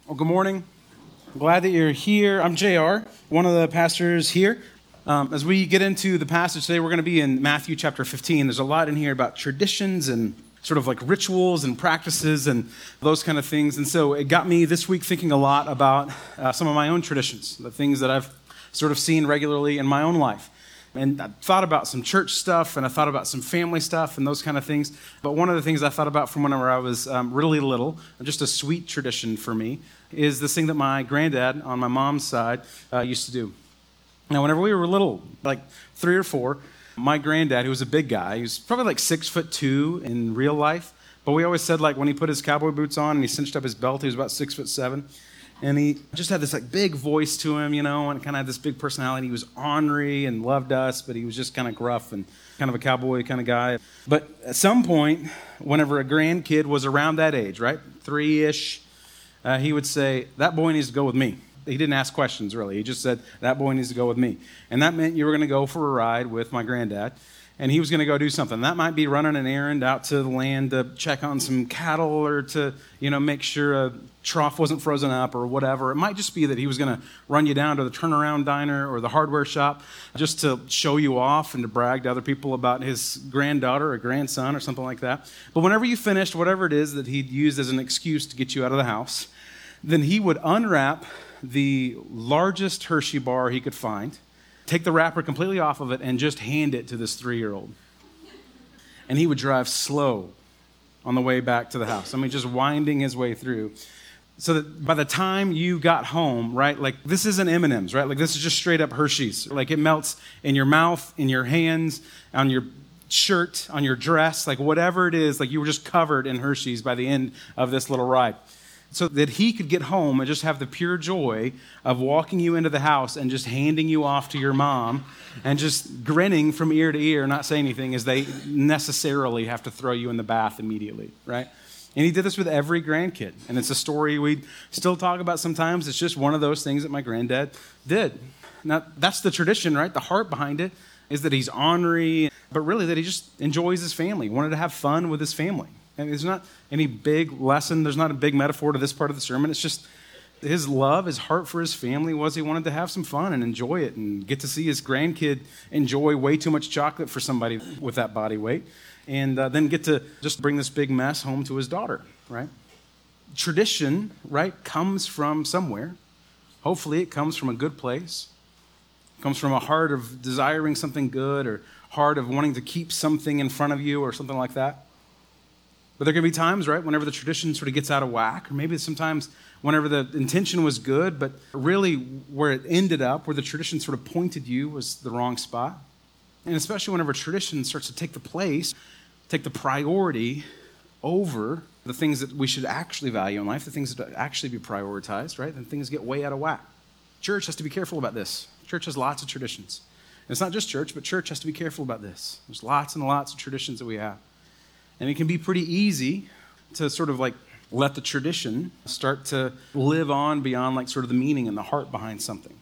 Well, good morning. I'm glad that you're here. I'm JR, one of the pastors here. As we get into the passage today, we're going to be in Matthew chapter 15. There's a lot in here about traditions and sort of like rituals and practices and those kind of things. And so it got me this week thinking a lot about some of my own traditions, the things that I've sort of seen regularly in my own life. And I thought about some church stuff, and I thought about some family stuff and those kind of things. But one of the things I thought about from whenever I was really little, just a sweet tradition for me, is this thing that my granddad on my mom's side used to do. Now, whenever we were little, like 3 or 4, my granddad, who was a big guy, he was probably like 6'2" in real life, but we always said like when he put his cowboy boots on and he cinched up his belt, he was about 6'7". And he just had this like big voice to him, and kind of had this big personality. He was ornery and loved us, but he was just kind of gruff and kind of a cowboy kind of guy. But at some point, whenever a grandkid was around that age, right, 3-ish, he would say, "That boy needs to go with me." He didn't ask questions, really. He just said, "That boy needs to go with me." And that meant you were going to go for a ride with my granddad, and he was going to go do something. That might be running an errand out to the land to check on some cattle or to, make sure a trough wasn't frozen up or whatever. It might just be that he was going to run you down to the turnaround diner or the hardware shop just to show you off and to brag to other people about his granddaughter or grandson or something like that. But whenever you finished whatever it is that he'd used as an excuse to get you out of the house, then he would unwrap the largest Hershey bar he could find, take the wrapper completely off of it, and just hand it to this 3-year-old. And he would drive slow on the way back to the house. I mean, just winding his way through. So that by the time you got home, right, like this isn't M&M's, right? Like this is just straight up Hershey's. Like it melts in your mouth, in your hands, on your shirt, on your dress, like whatever it is, like you were just covered in Hershey's by the end of this little ride. So that he could get home and just have the pure joy of walking you into the house and just handing you off to your mom and just grinning from ear to ear, not saying anything, as they necessarily have to throw you in the bath immediately, right? And he did this with every grandkid. And it's a story we still talk about sometimes. It's just one of those things that my granddad did. Now, that's the tradition, right? The heart behind it is that he's ornery, but really that he just enjoys his family, wanted to have fun with his family. And there's not any big lesson. There's not a big metaphor to this part of the sermon. It's just his love, his heart for his family was he wanted to have some fun and enjoy it and get to see his grandkid enjoy way too much chocolate for somebody with that body weight and then get to just bring this big mess home to his daughter, right? Tradition, right, comes from somewhere. Hopefully it comes from a good place. It comes from a heart of desiring something good or heart of wanting to keep something in front of you or something like that. But there can be times, right, whenever the tradition sort of gets out of whack, or maybe sometimes whenever the intention was good, but really where it ended up, where the tradition sort of pointed you was the wrong spot. And especially whenever tradition starts to take the place, take the priority over the things that we should actually value in life, the things that actually be prioritized, right? Then things get way out of whack. Church has to be careful about this. Church has lots of traditions. And it's not just church, but church has to be careful about this. There's lots and lots of traditions that we have. And it can be pretty easy to sort of like let the tradition start to live on beyond like sort of the meaning and the heart behind something.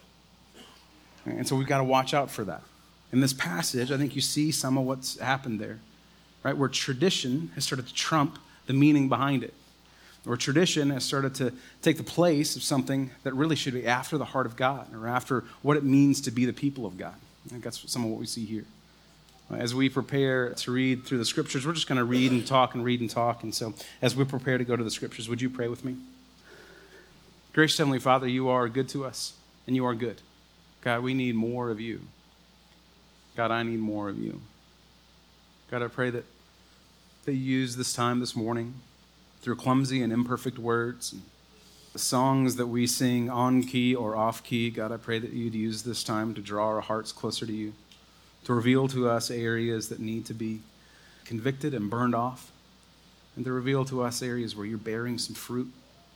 And so we've got to watch out for that. In this passage, I think you see some of what's happened there, right? Where tradition has started to trump the meaning behind it. Where tradition has started to take the place of something that really should be after the heart of God or after what it means to be the people of God. I think that's some of what we see here. As we prepare to read through the scriptures, we're just going to read and talk and read and talk. And so as we prepare to go to the scriptures, would you pray with me? Gracious Heavenly Father, you are good to us, and you are good. God, we need more of you. God, I need more of you. God, I pray that you use this time this morning through clumsy and imperfect words and the songs that we sing on key or off key. God, I pray that you'd use this time to draw our hearts closer to you, to reveal to us areas that need to be convicted and burned off, and to reveal to us areas where you're bearing some fruit,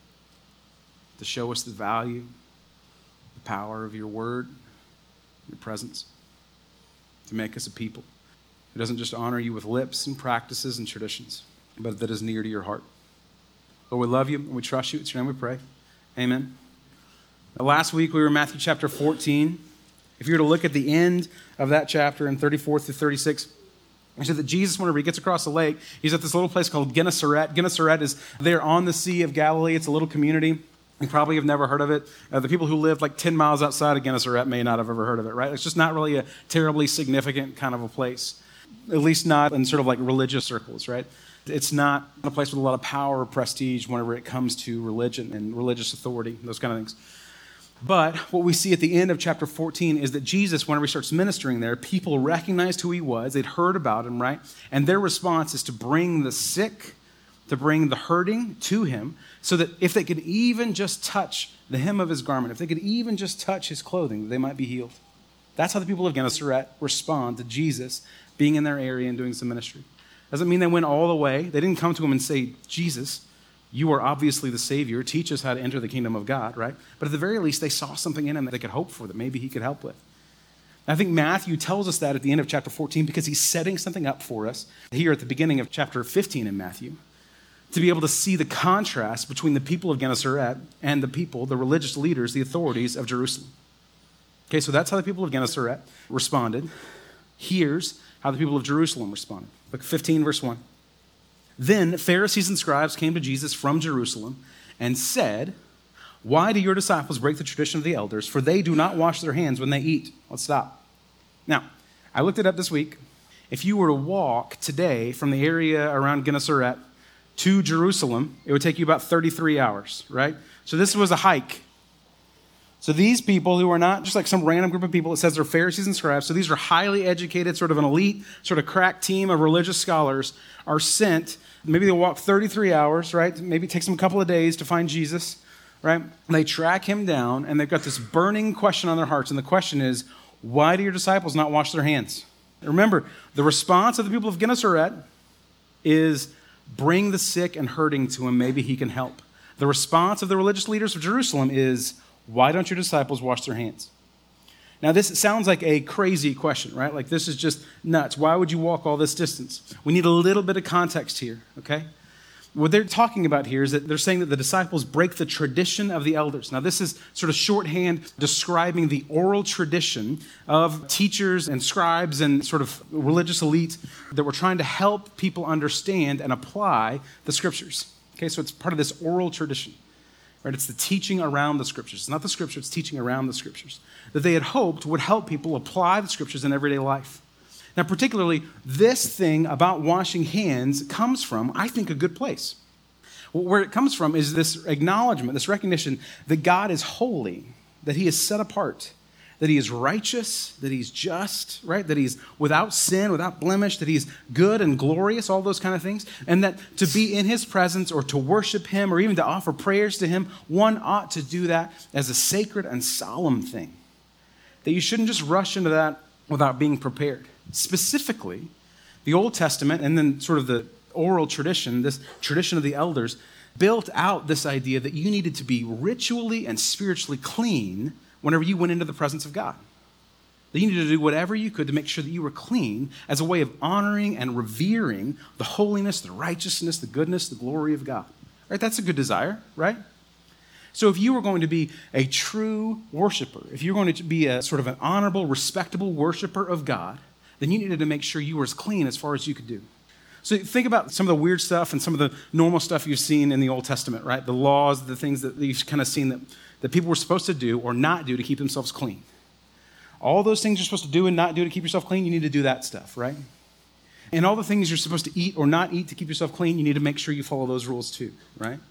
to show us the value, the power of your word, your presence, to make us a people who doesn't just honor you with lips and practices and traditions, but that is near to your heart. Lord, we love you and we trust you. It's your name we pray. Amen. Last week we were in Matthew chapter 14. If you were to look at the end of that chapter in 34 through 36, it said that Jesus, whenever he gets across the lake, he's at this little place called Gennesaret. Gennesaret is there on the Sea of Galilee. It's a little community. You probably have never heard of it. The people who live like 10 miles outside of Gennesaret may not have ever heard of it, right? It's just not really a terribly significant kind of a place, at least not in sort of like religious circles, right? It's not a place with a lot of power or prestige whenever it comes to religion and religious authority, those kind of things. But what we see at the end of chapter 14 is that Jesus, whenever he starts ministering there, people recognized who he was. They'd heard about him, right? And their response is to bring the sick, to bring the hurting to him, so that if they could even just touch the hem of his garment, if they could even just touch his clothing, they might be healed. That's how the people of Gennesaret respond to Jesus being in their area and doing some ministry. Doesn't mean they went all the way. They didn't come to him and say, Jesus, you are obviously the Savior. Teach us how to enter the kingdom of God, right? But at the very least, they saw something in him that they could hope for, that maybe he could help with. And I think Matthew tells us that at the end of chapter 14 because he's setting something up for us here at the beginning of chapter 15 in Matthew, to be able to see the contrast between the people of Gennesaret and the people, the religious leaders, the authorities of Jerusalem. Okay, so that's how the people of Gennesaret responded. Here's how the people of Jerusalem responded. Look, 15, verse 1. Then Pharisees and scribes came to Jesus from Jerusalem and said, why do your disciples break the tradition of the elders? For they do not wash their hands when they eat. Let's stop. Now, I looked it up this week. If you were to walk today from the area around Gennesaret to Jerusalem, it would take you about 33 hours, right? So this was a hike. So these people who are not just like some random group of people, it says they're Pharisees and scribes. So these are highly educated, sort of an elite, sort of crack team of religious scholars are sent. Maybe they'll walk 33 hours, right? Maybe it takes them a couple of days to find Jesus, right? And they track him down, and they've got this burning question on their hearts. And the question is, why do your disciples not wash their hands? Remember, the response of the people of Gennesaret is, bring the sick and hurting to him, maybe he can help. The response of the religious leaders of Jerusalem is, why don't your disciples wash their hands? Now, this sounds like a crazy question, right? Like, this is just nuts. Why would you walk all this distance? We need a little bit of context here, okay? What they're talking about here is that they're saying that the disciples break the tradition of the elders. Now, this is sort of shorthand describing the oral tradition of teachers and scribes and sort of religious elite that were trying to help people understand and apply the scriptures. Okay, so it's part of this oral tradition. Right? It's the teaching around the scriptures. It's not the scripture, it's teaching around the scriptures that they had hoped would help people apply the scriptures in everyday life. Now, particularly, this thing about washing hands comes from, I think, a good place. Where it comes from is this acknowledgement, this recognition that God is holy, that he is set apart, that he is righteous, that he's just, right? That he's without sin, without blemish, that he's good and glorious, all those kind of things. And that to be in his presence or to worship him or even to offer prayers to him, one ought to do that as a sacred and solemn thing. That you shouldn't just rush into that without being prepared. Specifically, the Old Testament and then sort of the oral tradition, this tradition of the elders, built out this idea that you needed to be ritually and spiritually clean whenever you went into the presence of God. That you needed to do whatever you could to make sure that you were clean as a way of honoring and revering the holiness, the righteousness, the goodness, the glory of God. Right? That's a good desire, right? So if you were going to be a true worshiper, if you were going to be a sort of an honorable, respectable worshiper of God, then you needed to make sure you were as clean as far as you could do. So think about some of the weird stuff and some of the normal stuff you've seen in the Old Testament, right? The laws, the things that you've kind of seen that people were supposed to do or not do to keep themselves clean. All those things you're supposed to do and not do to keep yourself clean, you need to do that stuff, right? And all the things you're supposed to eat or not eat to keep yourself clean, you need to make sure you follow those rules too, right?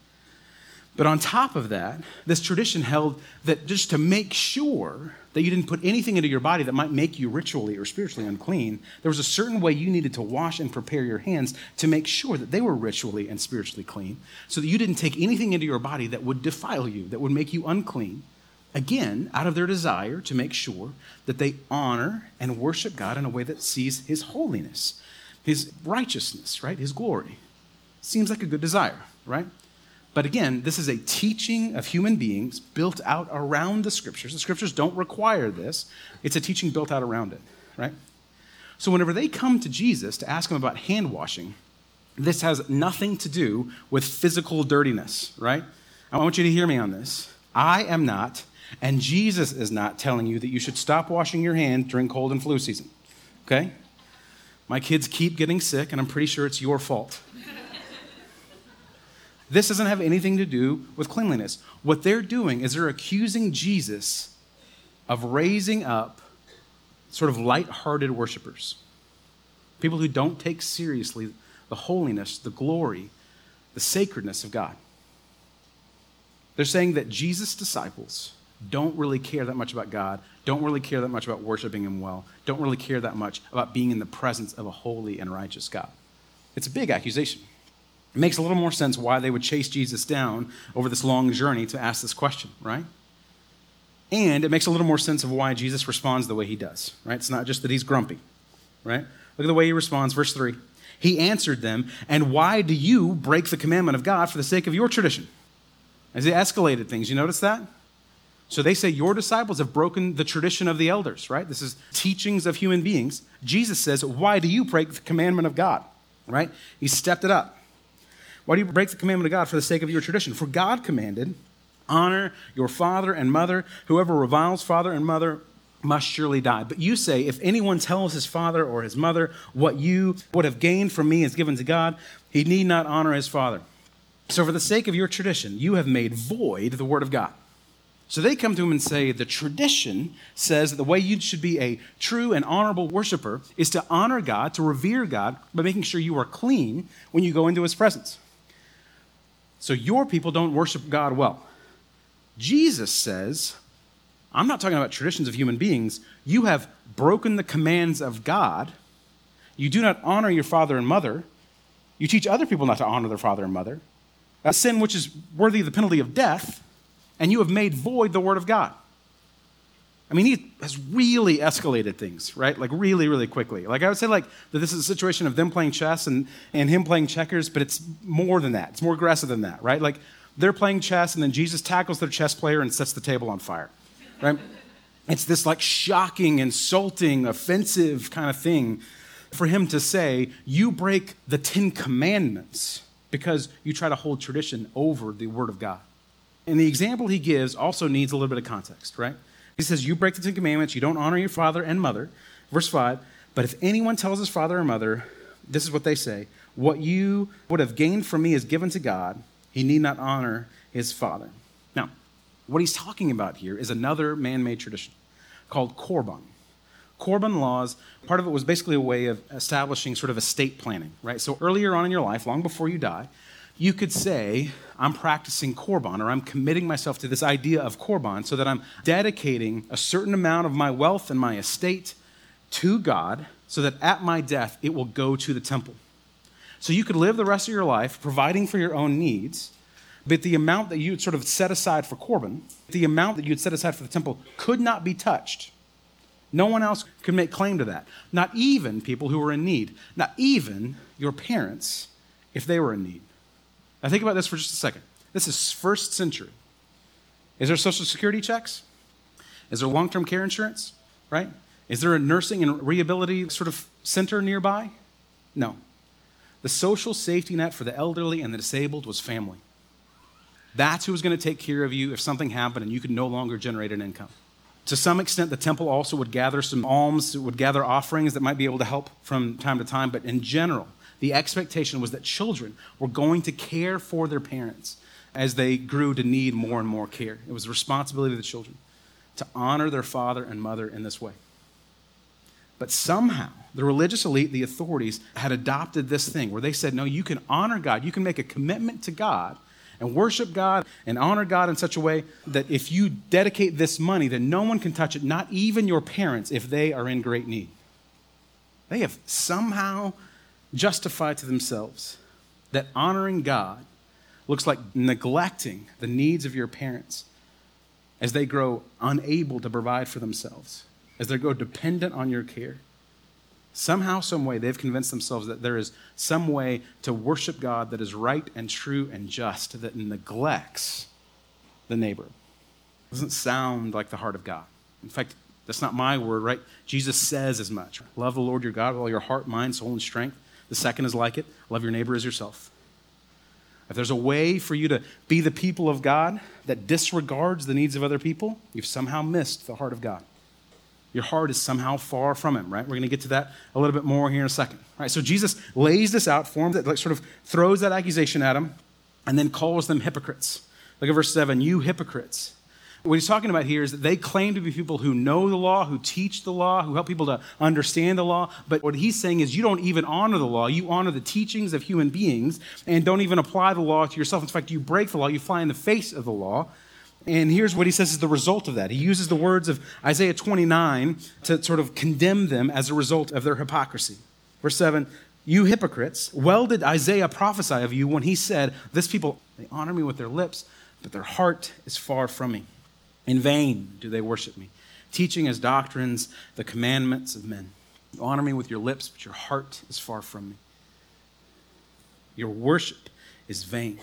But on top of that, this tradition held that just to make sure that you didn't put anything into your body that might make you ritually or spiritually unclean, there was a certain way you needed to wash and prepare your hands to make sure that they were ritually and spiritually clean, so that you didn't take anything into your body that would defile you, that would make you unclean, again, out of their desire to make sure that they honor and worship God in a way that sees his holiness, his righteousness, right? His glory. Seems like a good desire, right? But again, this is a teaching of human beings built out around the scriptures. The scriptures don't require this. It's a teaching built out around it, right? So whenever they come to Jesus to ask him about hand washing, this has nothing to do with physical dirtiness, right? I want you to hear me on this. I am not, and Jesus is not telling you that you should stop washing your hand during cold and flu season, okay? My kids keep getting sick, and I'm pretty sure it's your fault. This doesn't have anything to do with cleanliness. What they're doing is they're accusing Jesus of raising up sort of light-hearted worshipers, people who don't take seriously the holiness, the glory, the sacredness of God. They're saying that Jesus' disciples don't really care that much about God, don't really care that much about worshiping him well, don't really care that much about being in the presence of a holy and righteous God. It's a big accusation. It makes a little more sense why they would chase Jesus down over this long journey to ask this question, right? And it makes a little more sense of why Jesus responds the way he does, right? It's not just that he's grumpy, right? Look at the way he responds, verse 3. He answered them, "And why do you break the commandment of God for the sake of your tradition?" As he escalated things, you notice that? So they say, your disciples have broken the tradition of the elders, right? This is teachings of human beings. Jesus says, why do you break the commandment of God, right? He stepped it up. Why do you break the commandment of God for the sake of your tradition? For God commanded, honor your father and mother. Whoever reviles father and mother must surely die. But you say, if anyone tells his father or his mother, what you would have gained from me is given to God, he need not honor his father. So for the sake of your tradition, you have made void the word of God. So they come to him and say, the tradition says that the way you should be a true and honorable worshiper is to honor God, to revere God, by making sure you are clean when you go into his presence. So your people don't worship God well. Jesus says, I'm not talking about traditions of human beings. You have broken the commands of God. You do not honor your father and mother. You teach other people not to honor their father and mother. A sin which is worthy of the penalty of death. And you have made void the word of God. I mean, he has really escalated things, right? Like really, really quickly. Like I would say that this is a situation of them playing chess and him playing checkers, but it's more than that. It's more aggressive than that, right? Like they're playing chess and then Jesus tackles their chess player and sets the table on fire, right? It's this like shocking, insulting, offensive kind of thing for him to say, you break the 10 Commandments because you try to hold tradition over the word of God. And the example he gives also needs a little bit of context, right? He says, you break the 10 Commandments, you don't honor your father and mother. Verse 5, but if anyone tells his father or mother, this is what they say, what you would have gained from me is given to God, he need not honor his father. Now, what he's talking about here is another man-made tradition called Korban. Korban laws, part of it was basically a way of establishing sort of estate planning, right? So earlier on in your life, long before you die, you could say, I'm practicing Korban, or I'm committing myself to this idea of Korban so that I'm dedicating a certain amount of my wealth and my estate to God so that at my death, it will go to the temple. So you could live the rest of your life providing for your own needs, but the amount that you had sort of set aside for Korban, the amount that you had set aside for the temple could not be touched. No one else could make claim to that. Not even people who were in need. Not even your parents if they were in need. Now think about this for just a second. This is first century. Is there social security checks? Is there long-term care insurance, right? Is there a nursing and rehabilitation sort of center nearby? No. The social safety net for the elderly and the disabled was family. That's who was going to take care of you if something happened and you could no longer generate an income. To some extent, the temple also would gather some alms, it would gather offerings that might be able to help from time to time, but in general, the expectation was that children were going to care for their parents as they grew to need more and more care. It was the responsibility of the children to honor their father and mother in this way. But somehow, the religious elite, the authorities, had adopted this thing where they said, no, you can honor God, you can make a commitment to God and worship God and honor God in such a way that if you dedicate this money, then no one can touch it, not even your parents if they are in great need. They have somehow justify to themselves that honoring God looks like neglecting the needs of your parents as they grow unable to provide for themselves, as they grow dependent on your care. Somehow, some way, they've convinced themselves that there is some way to worship God that is right and true and just, that neglects the neighbor. It doesn't sound like the heart of God. In fact, that's not my word, right? Jesus says as much. Love the Lord your God with all your heart, mind, soul, and strength. The second is like it. Love your neighbor as yourself. If there's a way for you to be the people of God that disregards the needs of other people, you've somehow missed the heart of God. Your heart is somehow far from him, right? We're going to get to that a little bit more here in a second. All right, so Jesus lays this out for him, that sort of throws that accusation at him. and then calls them hypocrites. Look at verse 7, you hypocrites. What he's talking about here is that they claim to be people who know the law, who teach the law, who help people to understand the law. But what he's saying is you don't even honor the law. You honor the teachings of human beings and don't even apply the law to yourself. In fact, you break the law. You fly in the face of the law. And here's what he says is the result of that. He uses the words of Isaiah 29 to sort of condemn them as a result of their hypocrisy. Verse 7, you hypocrites, well did Isaiah prophesy of you when he said, this people, they honor me with their lips, but their heart is far from me. In vain do they worship me, teaching as doctrines the commandments of men. You honor me with your lips, but your heart is far from me. Your worship is vain.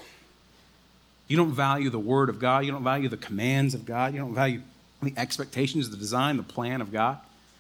You don't value the word of God. You don't value the commands of God. You don't value the expectations, the design, the plan of God.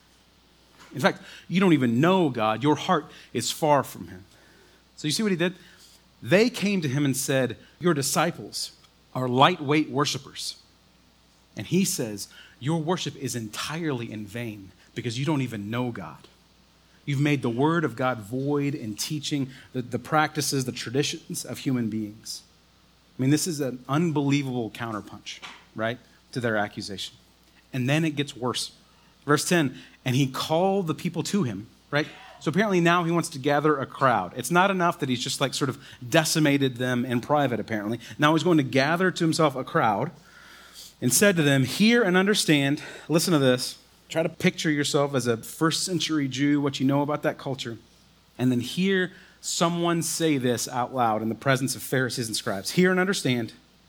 In fact, you don't even know God. Your heart is far from him. So you see what he did? They came to him and said, your disciples are lightweight worshipers. And he says, your worship is entirely in vain because you don't even know God. You've made the word of God void in teaching the practices, the traditions of human beings. I mean, this is an unbelievable counterpunch, right, to their accusation. And then it gets worse. Verse 10, and he called the people to him, right? So apparently now he wants to gather a crowd. It's not enough that he's just like sort of decimated them in private, apparently. Now he's going to gather to himself a crowd and said to them, hear and understand, listen to this, try to picture yourself as a first century Jew, what you know about that culture, and then hear someone say this out loud in the presence of Pharisees and scribes. Hear and understand,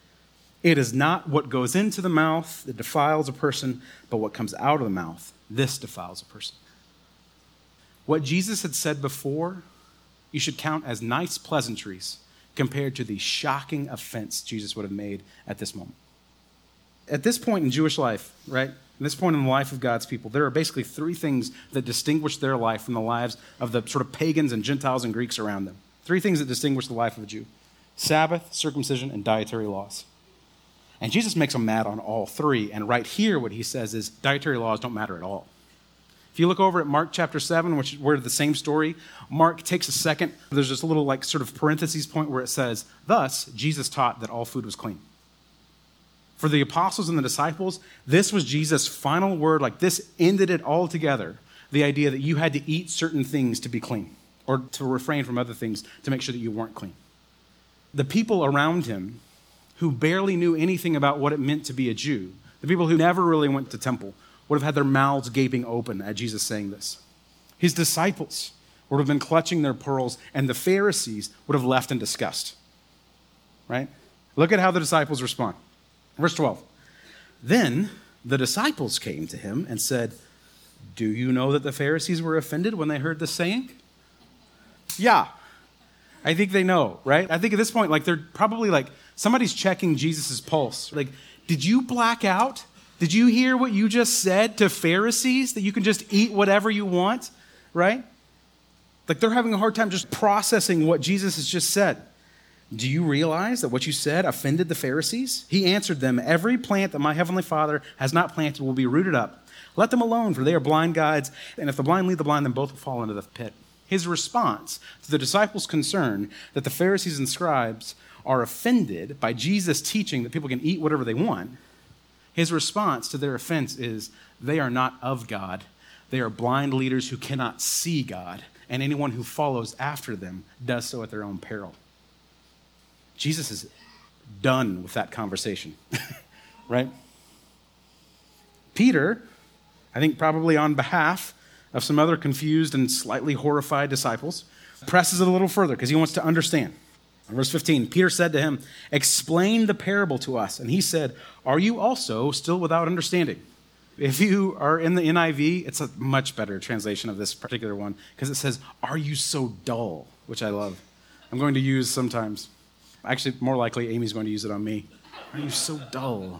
it is not what goes into the mouth that defiles a person, but what comes out of the mouth, this defiles a person. What Jesus had said before, you should count as nice pleasantries compared to the shocking offense Jesus would have made at this moment. At this point in Jewish life, right, at this point in the life of God's people, there are basically three things that distinguish their life from the lives of the sort of pagans and Gentiles and Greeks around them. Three things that distinguish the life of a Jew: Sabbath, circumcision, and dietary laws. And Jesus makes them mad on all three. And right here, what he says is dietary laws don't matter at all. If you look over at Mark chapter 7, which is where the same story, Mark takes a second. There's just a little like sort of parentheses point where it says, thus, Jesus taught that all food was clean. For the apostles and the disciples, this was Jesus' final word. Like this ended it all together. The idea that you had to eat certain things to be clean or to refrain from other things to make sure that you weren't clean. The people around him who barely knew anything about what it meant to be a Jew, the people who never really went to temple, would have had their mouths gaping open at Jesus saying this. His disciples would have been clutching their pearls, and the Pharisees would have left in disgust. Right? Look at how the disciples respond. Verse 12, then the disciples came to him and said, do you know that the Pharisees were offended when they heard this saying? Yeah, I think they know, right? I think at this point, like they're probably like, somebody's checking Jesus' pulse. Like, did you black out? Did you hear what you just said to Pharisees, that you can just eat whatever you want, right? Like they're having a hard time just processing what Jesus has just said. Do you realize that what you said offended the Pharisees? He answered them, every plant that my heavenly Father has not planted will be rooted up. Let them alone, for they are blind guides, and if the blind lead the blind, then both will fall into the pit. His response to the disciples' concern that the Pharisees and scribes are offended by Jesus' teaching that people can eat whatever they want, his response to their offense is, they are not of God. They are blind leaders who cannot see God, and anyone who follows after them does so at their own peril. Jesus is done with that conversation, right? Peter, I think probably on behalf of some other confused and slightly horrified disciples, presses it a little further because he wants to understand. In verse 15, Peter said to him, explain the parable to us. And he said, are you also still without understanding? If you are in the NIV, it's a much better translation of this particular one because it says, are you so dull? Which I love. I'm going to use sometimes. Actually, more likely, Amy's going to use it on me. Are you so dull?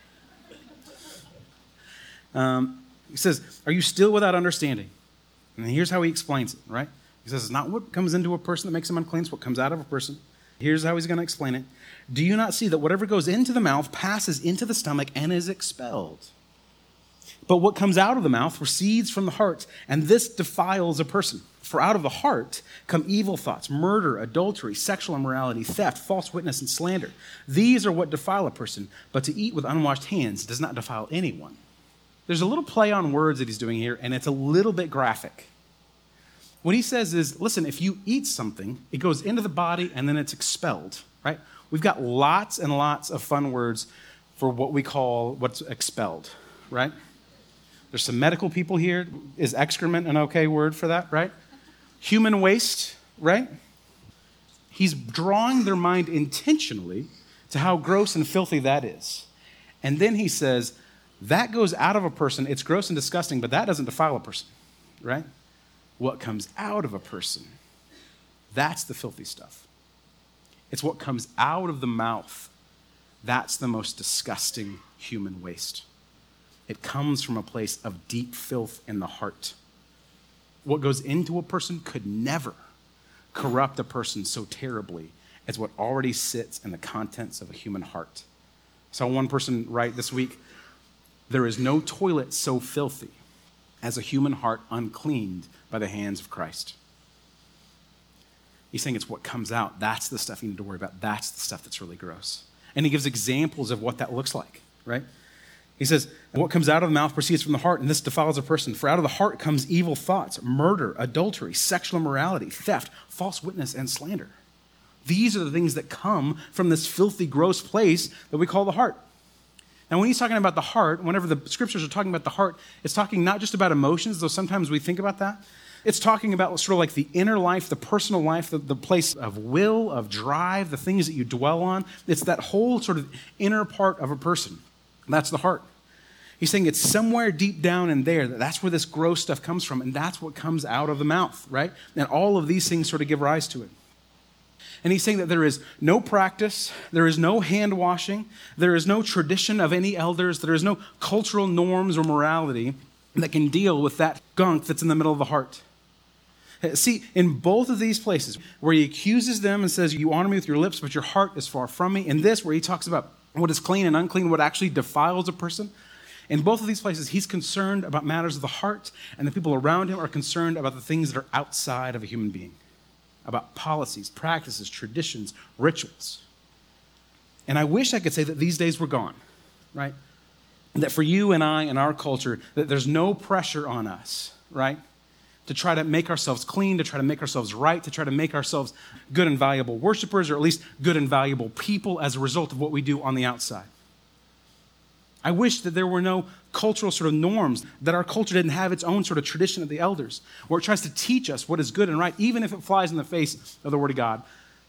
He says, are you still without understanding? And here's how he explains it, right? He says, it's not what comes into a person that makes him unclean, it's what comes out of a person. Here's how he's going to explain it. Do you not see that whatever goes into the mouth passes into the stomach and is expelled? But what comes out of the mouth proceeds from the heart, and this defiles a person. For out of the heart come evil thoughts, murder, adultery, sexual immorality, theft, false witness, and slander. These are what defile a person, but to eat with unwashed hands does not defile anyone. There's a little play on words that he's doing here, and it's a little bit graphic. What he says is, listen, if you eat something, it goes into the body and then it's expelled, right? We've got lots and lots of fun words for what we call what's expelled, right? There's some medical people here. Is excrement an okay word for that, right? Human waste, right? He's drawing their mind intentionally to how gross and filthy that is. And then he says, that goes out of a person. It's gross and disgusting, but that doesn't defile a person, right? What comes out of a person, that's the filthy stuff. It's what comes out of the mouth. That's the most disgusting human waste. It comes from a place of deep filth in the heart. What goes into a person could never corrupt a person so terribly as what already sits in the contents of a human heart. I saw one person write this week, there is no toilet so filthy as a human heart uncleaned by the hands of Christ. He's saying it's what comes out. That's the stuff you need to worry about. That's the stuff that's really gross. And he gives examples of what that looks like, right? He says, what comes out of the mouth proceeds from the heart, and this defiles a person. For out of the heart comes evil thoughts, murder, adultery, sexual immorality, theft, false witness, and slander. These are the things that come from this filthy, gross place that we call the heart. Now, when he's talking about the heart, whenever the scriptures are talking about the heart, it's talking not just about emotions, though sometimes we think about that. It's talking about sort of like the inner life, the personal life, the place of will, of drive, the things that you dwell on. It's that whole sort of inner part of a person. That's the heart. He's saying it's somewhere deep down in there. That's where this gross stuff comes from, and that's what comes out of the mouth, right? And all of these things sort of give rise to it. And he's saying that there is no practice, there is no hand washing, there is no tradition of any elders, there is no cultural norms or morality that can deal with that gunk that's in the middle of the heart. See, in both of these places, where he accuses them and says, you honor me with your lips, but your heart is far from me, in this, where he talks about what is clean and unclean, what actually defiles a person, in both of these places, he's concerned about matters of the heart, and the people around him are concerned about the things that are outside of a human being, about policies, practices, traditions, rituals. And I wish I could say that these days were gone, right? And that for you and I in our culture, that there's no pressure on us, right? To try to make ourselves clean, to try to make ourselves right, to try to make ourselves good and valuable worshipers, or at least good and valuable people as a result of what we do on the outside. I wish that there were no cultural sort of norms, that our culture didn't have its own sort of tradition of the elders, where it tries to teach us what is good and right, even if it flies in the face of the Word of God.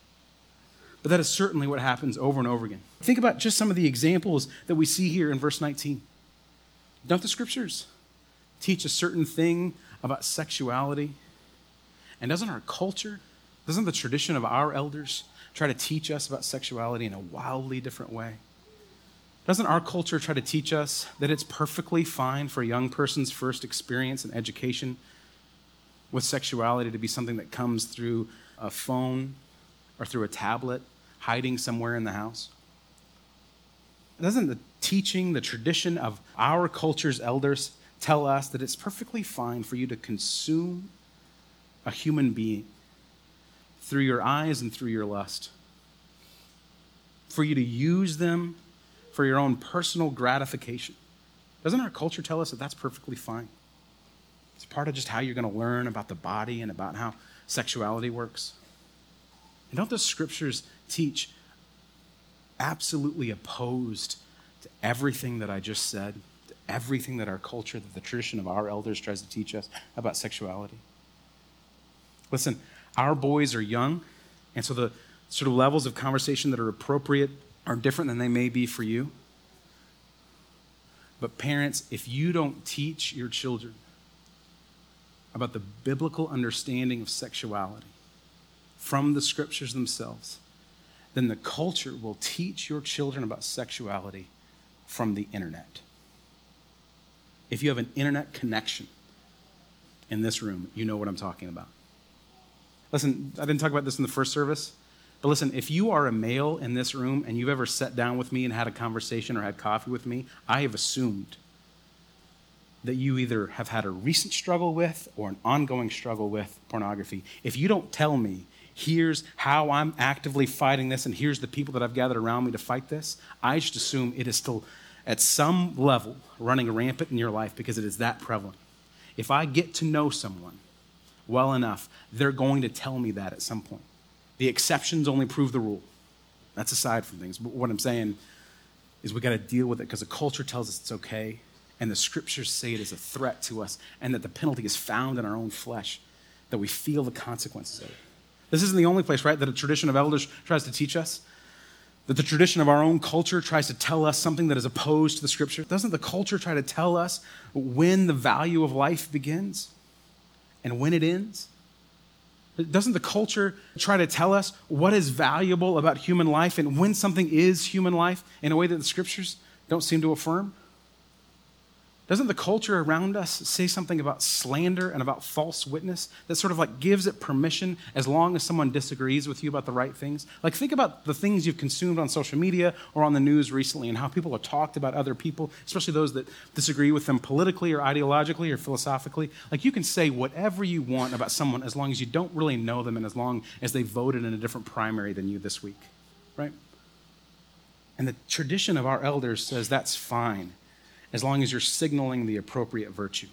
But that is certainly what happens over and over again. Think about just some of the examples that we see here in verse 19. Don't the scriptures teach a certain thing about sexuality? And doesn't our culture, doesn't the tradition of our elders try to teach us about sexuality in a wildly different way? Doesn't our culture try to teach us that it's perfectly fine for a young person's first experience and education with sexuality to be something that comes through a phone or through a tablet hiding somewhere in the house? Doesn't the teaching, the tradition of our culture's elders tell us that it's perfectly fine for you to consume a human being through your eyes and through your lust? For you to use them for your own personal gratification? Doesn't our culture tell us that that's perfectly fine? It's part of just how you're going to learn about the body and about how sexuality works. And don't the scriptures teach absolutely opposed to everything that I just said, to everything that our culture, that the tradition of our elders tries to teach us about sexuality? Listen, our boys are young, and so the sort of levels of conversation that are appropriate are different than they may be for you. But parents, if you don't teach your children about the biblical understanding of sexuality from the scriptures themselves, then the culture will teach your children about sexuality from the internet. If you have an internet connection in this room, you know what I'm talking about. Listen, I didn't talk about this in the first service, but listen, if you are a male in this room and you've ever sat down with me and had a conversation or had coffee with me, I have assumed that you either have had a recent struggle with or an ongoing struggle with pornography, if you don't tell me, here's how I'm actively fighting this and here's the people that I've gathered around me to fight this, I just assume it is still at some level running rampant in your life because it is that prevalent. If I get to know someone well enough, they're going to tell me that at some point. The exceptions only prove the rule. That's aside from things. But what I'm saying is we got to deal with it because the culture tells us it's okay, and the scriptures say it is a threat to us, and that the penalty is found in our own flesh, that we feel the consequences of it. This isn't the only place, right, that a tradition of elders tries to teach us. That the tradition of our own culture tries to tell us something that is opposed to the scripture. Doesn't the culture try to tell us when the value of life begins and when it ends? Doesn't the culture try to tell us what is valuable about human life and when something is human life in a way that the scriptures don't seem to affirm? Doesn't the culture around us say something about slander and about false witness that sort of like gives it permission as long as someone disagrees with you about the right things? Like think about the things you've consumed on social media or on the news recently and how people have talked about other people, especially those that disagree with them politically or ideologically or philosophically. Like you can say whatever you want about someone as long as you don't really know them and as long as they voted in a different primary than you this week, right? And the tradition of our elders says that's fine, as long as you're signaling the appropriate virtue.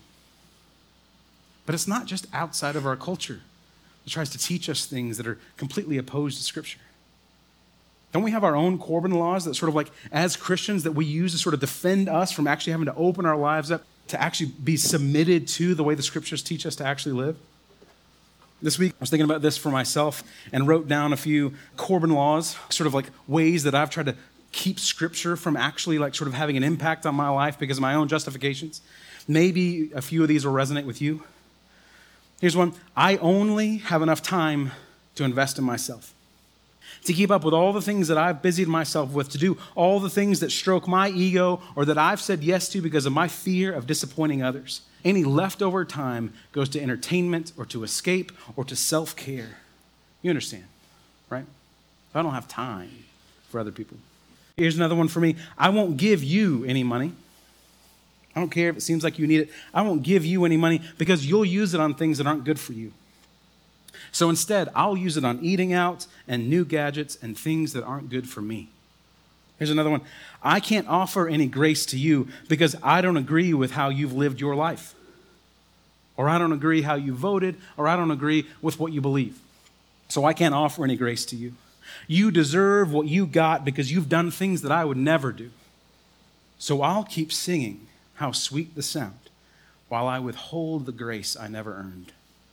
But it's not just outside of our culture that tries to teach us things that are completely opposed to Scripture. Don't we have our own Corbin laws that sort of like, as Christians, that we use to sort of defend us from actually having to open our lives up to actually be submitted to the way the Scriptures teach us to actually live? This week, I was thinking about this for myself and wrote down a few Corbin laws, sort of like ways that I've tried to keep Scripture from actually like sort of having an impact on my life because of my own justifications. Maybe a few of these will resonate with you. Here's one. I only have enough time to invest in myself, to keep up with all the things that I've busied myself with, to do all the things that stroke my ego or that I've said yes to because of my fear of disappointing others. Any leftover time goes to entertainment or to escape or to self-care. You understand, right? I don't have time for other people. Here's another one for me. I won't give you any money. I don't care if it seems like you need it. I won't give you any money because you'll use it on things that aren't good for you. So instead, I'll use it on eating out and new gadgets and things that aren't good for me. Here's another one. I can't offer any grace to you because I don't agree with how you've lived your life. Or I don't agree how you voted, or I don't agree with what you believe. So I can't offer any grace to you. You deserve what you got because you've done things that I would never do. So I'll keep singing how sweet the sound while I withhold the grace I never earned.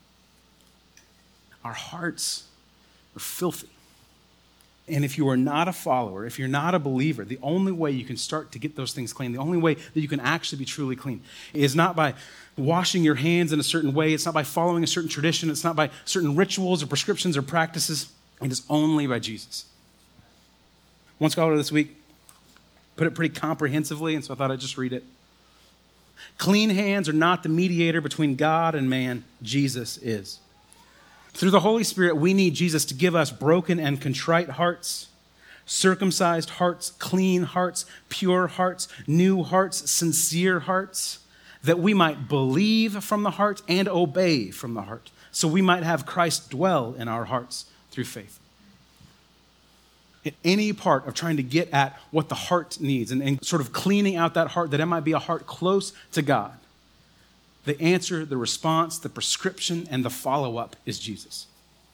Our hearts are filthy. And if you are not a follower, if you're not a believer, the only way you can start to get those things clean, the only way that you can actually be truly clean is not by washing your hands in a certain way. It's not by following a certain tradition. It's not by certain rituals or prescriptions or practices. It is only by Jesus. One scholar this week put it pretty comprehensively, and so I thought I'd just read it. Clean hands are not the mediator between God and man. Jesus is. Through the Holy Spirit, we need Jesus to give us broken and contrite hearts, circumcised hearts, clean hearts, pure hearts, new hearts, sincere hearts, that we might believe from the heart and obey from the heart, so we might have Christ dwell in our hearts through faith. In any part of trying to get at what the heart needs and sort of cleaning out that heart, that it might be a heart close to God, the answer, the response, the prescription, and the follow-up is Jesus.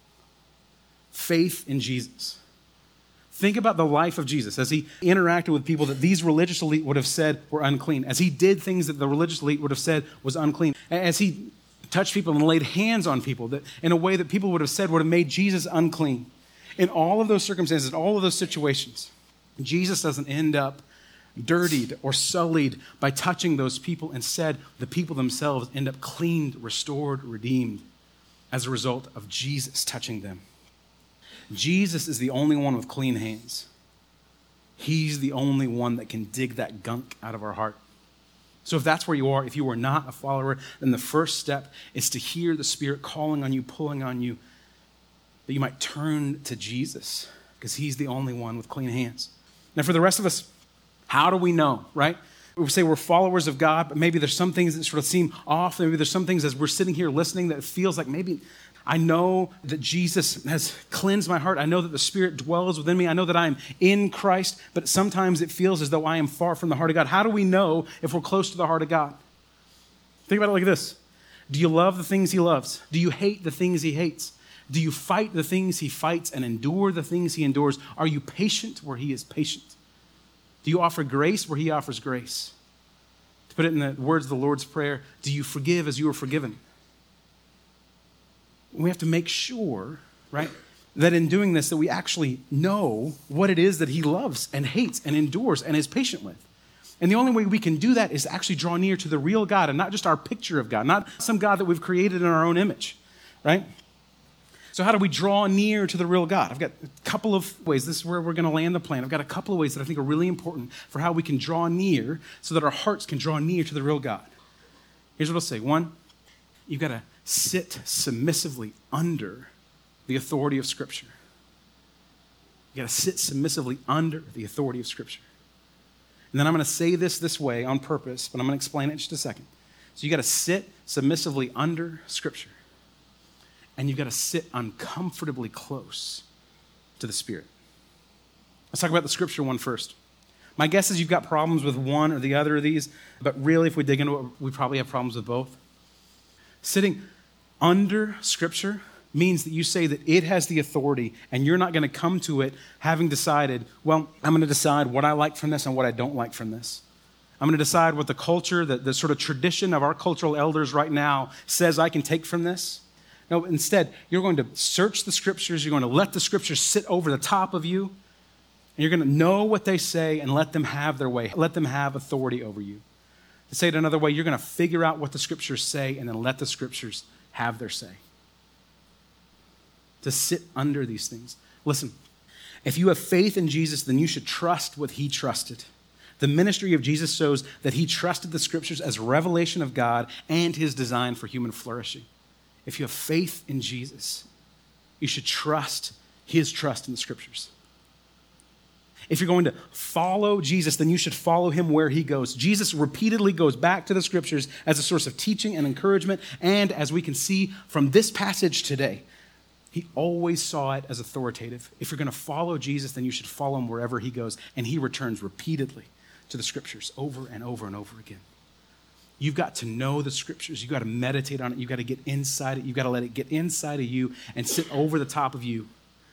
Faith in Jesus. Think about the life of Jesus as he interacted with people that these religious elite would have said were unclean, as he did things that the religious elite would have said was unclean, as he touched people and laid hands on people that in a way that people would have said would have made Jesus unclean. In all of those circumstances, all of those situations, Jesus doesn't end up dirtied or sullied by touching those people. Instead, the people themselves end up cleaned, restored, redeemed as a result of Jesus touching them. Jesus is the only one with clean hands. He's the only one that can dig that gunk out of our heart. So if that's where you are, if you are not a follower, then the first step is to hear the Spirit calling on you, pulling on you, that you might turn to Jesus, because he's the only one with clean hands. Now for the rest of us, how do we know, right? We say we're followers of God, but maybe there's some things that sort of seem off. Maybe there's some things as we're sitting here listening that feels like maybe I know that Jesus has cleansed my heart. I know that the Spirit dwells within me. I know that I am in Christ, but sometimes it feels as though I am far from the heart of God. How do we know if we're close to the heart of God? Think about it like this. Do you love the things he loves? Do you hate the things he hates? Do you fight the things he fights and endure the things he endures? Are you patient where he is patient? Do you offer grace where he offers grace? To put it in the words of the Lord's Prayer, do you forgive as you are forgiven? We have to make sure, right, that in doing this that we actually know what it is that he loves and hates and endures and is patient with. And the only way we can do that is to actually draw near to the real God and not just our picture of God, not some God that we've created in our own image, right? So how do we draw near to the real God? I've got a couple of ways. This is where we're going to land the plane. I've got a couple of ways that I think are really important for how we can draw near so that our hearts can draw near to the real God. Here's what I'll say. One, you've got to sit submissively under the authority of Scripture. You've got to sit submissively under the authority of Scripture. And then I'm going to say this way on purpose, but I'm going to explain it in just a second. So you've got to sit submissively under Scripture. And you've got to sit uncomfortably close to the Spirit. Let's talk about the Scripture one first. My guess is you've got problems with one or the other of these, but really if we dig into it, we probably have problems with both. Sitting under Scripture means that you say that it has the authority and you're not going to come to it having decided, well, I'm going to decide what I like from this and what I don't like from this. I'm going to decide what the culture, the sort of tradition of our cultural elders right now says I can take from this. No, instead, you're going to search the Scriptures. You're going to let the Scriptures sit over the top of you. And you're going to know what they say and let them have their way. Let them have authority over you. To say it another way, you're going to figure out what the Scriptures say and then let the Scriptures have their say. To sit under these things. Listen, if you have faith in Jesus, then you should trust what he trusted. The ministry of Jesus shows that he trusted the Scriptures as revelation of God and his design for human flourishing. If you have faith in Jesus, you should trust his trust in the Scriptures. If you're going to follow Jesus, then you should follow him where he goes. Jesus repeatedly goes back to the Scriptures as a source of teaching and encouragement, and as we can see from this passage today, he always saw it as authoritative. If you're going to follow Jesus, then you should follow him wherever he goes, and he returns repeatedly to the Scriptures over and over and over again. You've got to know the Scriptures. You've got to meditate on it. You've got to get inside it. You've got to let it get inside of you and sit over the top of you.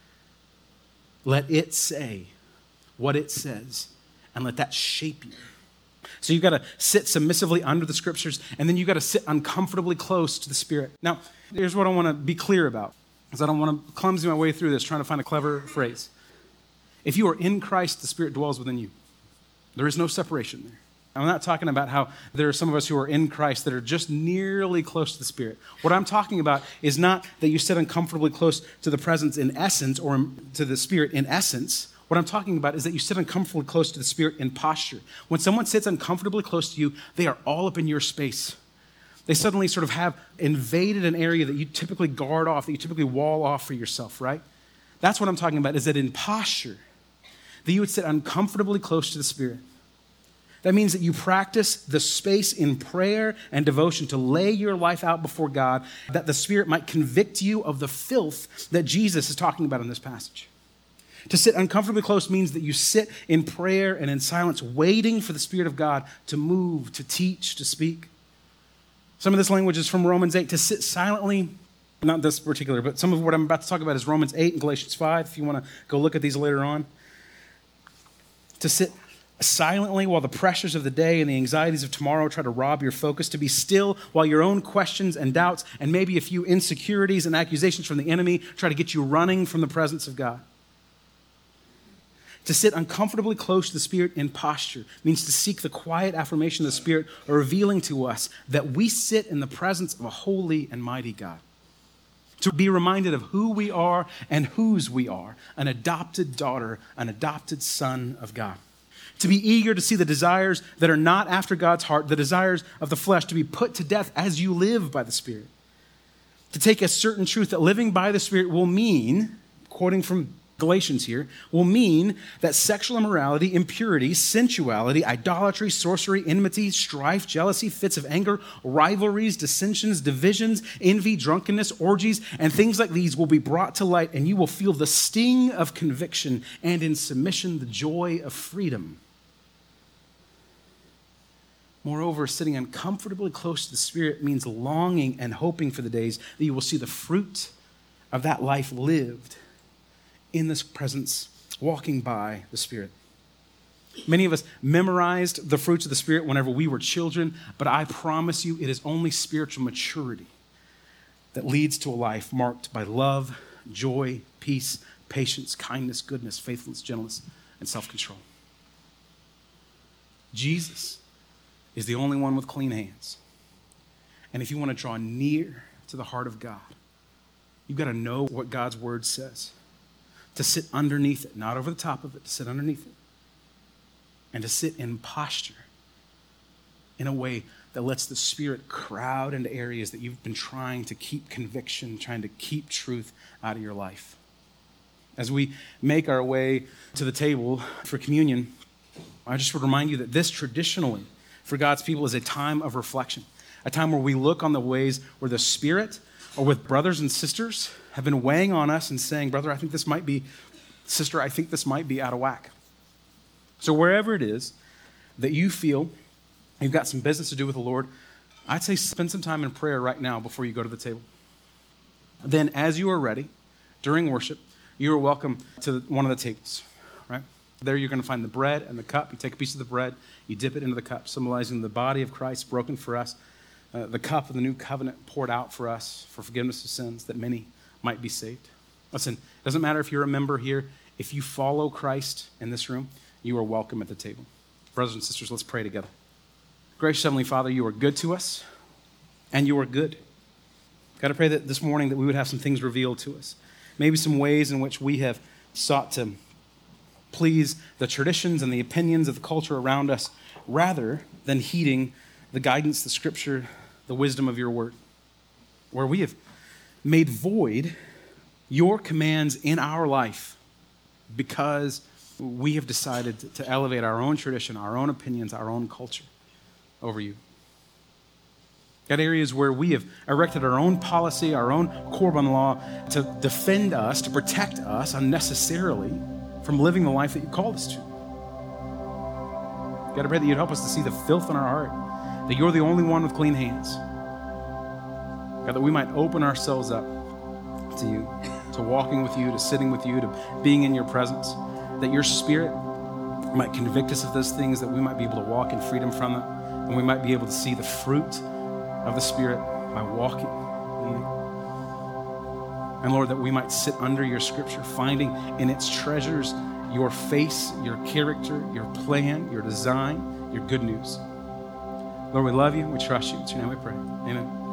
Let it say what it says and let that shape you. So you've got to sit submissively under the Scriptures, and then you've got to sit uncomfortably close to the Spirit. Now, here's what I want to be clear about, because I don't want to clumsy my way through this trying to find a clever phrase. If you are in Christ, the Spirit dwells within you. There is no separation there. I'm not talking about how there are some of us who are in Christ that are just nearly close to the Spirit. What I'm talking about is not that you sit uncomfortably close to the presence in essence or to the Spirit in essence. What I'm talking about is that you sit uncomfortably close to the Spirit in posture. When someone sits uncomfortably close to you, they are all up in your space. They suddenly sort of have invaded an area that you typically guard off, that you typically wall off for yourself, right? That's what I'm talking about, is that in posture, that you would sit uncomfortably close to the Spirit. That means that you practice the space in prayer and devotion to lay your life out before God, that the Spirit might convict you of the filth that Jesus is talking about in this passage. To sit uncomfortably close means that you sit in prayer and in silence, waiting for the Spirit of God to move, to teach, to speak. Some of this language is from Romans 8, to sit silently, not this particular, but some of what I'm about to talk about is Romans 8 and Galatians 5, if you want to go look at these later on. To sit silently while the pressures of the day and the anxieties of tomorrow try to rob your focus, to be still while your own questions and doubts and maybe a few insecurities and accusations from the enemy try to get you running from the presence of God. To sit uncomfortably close to the Spirit in posture means to seek the quiet affirmation of the Spirit revealing to us that we sit in the presence of a holy and mighty God. To be reminded of who we are and whose we are, an adopted daughter, an adopted son of God. To be eager to see the desires that are not after God's heart, the desires of the flesh, to be put to death as you live by the Spirit. To take a certain truth that living by the Spirit will mean, quoting from Galatians here, will mean that sexual immorality, impurity, sensuality, idolatry, sorcery, enmity, strife, jealousy, fits of anger, rivalries, dissensions, divisions, envy, drunkenness, orgies, and things like these will be brought to light, and you will feel the sting of conviction and in submission the joy of freedom. Moreover, sitting uncomfortably close to the Spirit means longing and hoping for the days that you will see the fruit of that life lived in this presence, walking by the Spirit. Many of us memorized the fruits of the Spirit whenever we were children, but I promise you it is only spiritual maturity that leads to a life marked by love, joy, peace, patience, kindness, goodness, faithfulness, gentleness, and self-control. Jesus is the only one with clean hands. And if you want to draw near to the heart of God, you've got to know what God's word says. To sit underneath it, not over the top of it, to sit underneath it. And to sit in posture in a way that lets the Spirit crowd into areas that you've been trying to keep conviction, trying to keep truth out of your life. As we make our way to the table for communion, I just would remind you that this traditionally for God's people is a time of reflection, a time where we look on the ways where the Spirit or with brothers and sisters have been weighing on us and saying, brother, I think this might be, sister, I think this might be out of whack. So wherever it is that you feel you've got some business to do with the Lord, I'd say spend some time in prayer right now before you go to the table. Then as you are ready, during worship, you are welcome to one of the tables, right? There you're going to find the bread and the cup. You take a piece of the bread, you dip it into the cup, symbolizing the body of Christ broken for us, the cup of the new covenant poured out for us for forgiveness of sins, that many might be saved. Listen, it doesn't matter if you're a member here. If you follow Christ in this room, you are welcome at the table. Brothers and sisters, let's pray together. Gracious Heavenly Father, you are good to us, and you are good. God, I pray that this morning that we would have some things revealed to us. Maybe some ways in which we have sought to please the traditions and the opinions of the culture around us rather than heeding the guidance, the scripture, the wisdom of your word. Where we have made void your commands in our life because we have decided to elevate our own tradition, our own opinions, our own culture over you. Got areas where we have erected our own policy, our own Corban law to defend us, to protect us unnecessarily from living the life that you called us to. God, I pray that you'd help us to see the filth in our heart, that you're the only one with clean hands. God, that we might open ourselves up to you, to walking with you, to sitting with you, to being in your presence, that your Spirit might convict us of those things, that we might be able to walk in freedom from them, and we might be able to see the fruit of the Spirit by walking in it. And Lord, that we might sit under your scripture, finding in its treasures your face, your character, your plan, your design, your good news. Lord, we love you. We trust you. It's your name we pray. Amen.